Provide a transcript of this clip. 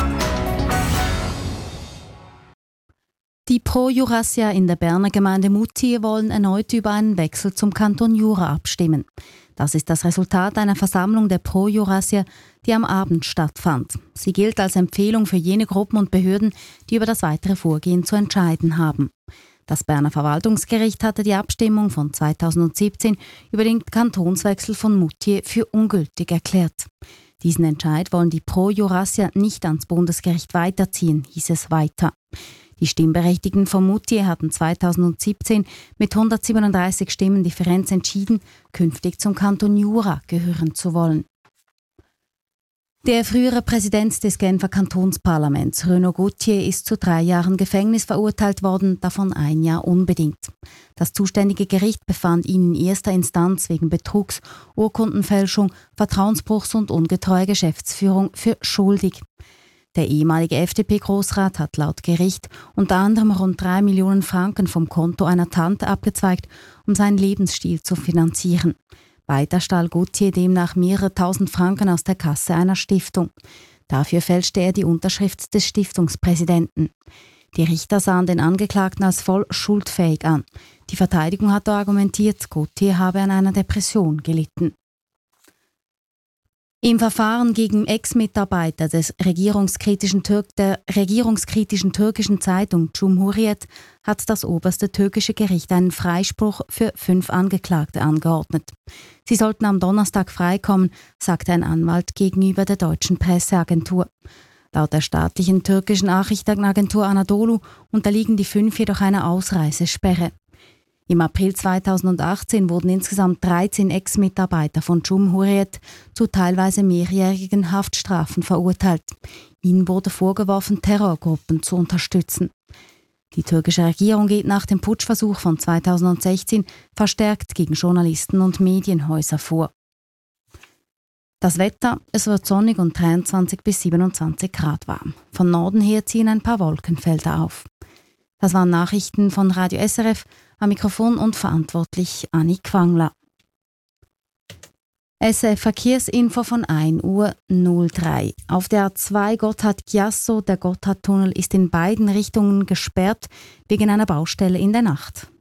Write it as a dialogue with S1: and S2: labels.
S1: Die Pro Jurassier in der Berner Gemeinde Moutier wollen erneut über einen Wechsel zum Kanton Jura abstimmen. Das ist das Resultat einer Versammlung der Pro Jurassier, die am Abend stattfand. Sie gilt als Empfehlung für jene Gruppen und Behörden, die über das weitere Vorgehen zu entscheiden haben. Das Berner Verwaltungsgericht hatte die Abstimmung von 2017 über den Kantonswechsel von Moutier für ungültig erklärt. Diesen Entscheid wollen die Pro Jurassier nicht ans Bundesgericht weiterziehen, hieß es weiter. Die Stimmberechtigten von Moutier hatten 2017 mit 137 Stimmen Differenz entschieden, künftig zum Kanton Jura gehören zu wollen. Der frühere Präsident des Genfer Kantonsparlaments, Renaud Gauthier, ist zu 3 Jahren Gefängnis verurteilt worden, davon 1 Jahr unbedingt. Das zuständige Gericht befand ihn in erster Instanz wegen Betrugs, Urkundenfälschung, Vertrauensbruchs und ungetreuer Geschäftsführung für schuldig. Der ehemalige FDP-Großrat hat laut Gericht unter anderem rund 3 Millionen Franken vom Konto einer Tante abgezweigt, um seinen Lebensstil zu finanzieren. Weiter stahl Gauthier demnach mehrere tausend Franken aus der Kasse einer Stiftung. Dafür fälschte er die Unterschrift des Stiftungspräsidenten. Die Richter sahen den Angeklagten als voll schuldfähig an. Die Verteidigung hatte argumentiert, Gauthier habe an einer Depression gelitten. Im Verfahren gegen Ex-Mitarbeiter der regierungskritischen türkischen Zeitung Cumhuriyet hat das oberste türkische Gericht einen Freispruch für 5 Angeklagte angeordnet. Sie sollten am Donnerstag freikommen, sagte ein Anwalt gegenüber der deutschen Presseagentur. Laut der staatlichen türkischen Nachrichtenagentur Anadolu unterliegen die 5 jedoch einer Ausreisesperre. Im April 2018 wurden insgesamt 13 Ex-Mitarbeiter von Cumhuriyet zu teilweise mehrjährigen Haftstrafen verurteilt. Ihnen wurde vorgeworfen, Terrorgruppen zu unterstützen. Die türkische Regierung geht nach dem Putschversuch von 2016 verstärkt gegen Journalisten und Medienhäuser vor. Das Wetter, es wird sonnig und 23 bis 27 Grad warm. Von Norden her ziehen ein paar Wolkenfelder auf. Das waren Nachrichten von Radio SRF, am Mikrofon und verantwortlich Anni Quangler. SRF Verkehrsinfo von 1:03 Uhr. Auf der A2 Gotthard-Chiasso, der Gotthardtunnel ist in beiden Richtungen gesperrt wegen einer Baustelle in der Nacht.